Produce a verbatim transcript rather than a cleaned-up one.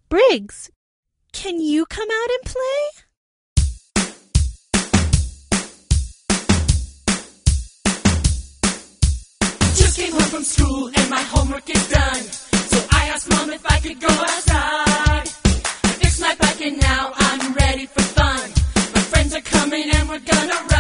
Briggs, can you come out and play? Just came home from school and my homework is done. So I asked Mom if I could go outside. I fixed my bike and now I'm ready for fun. My friends are coming and we're gonna ride.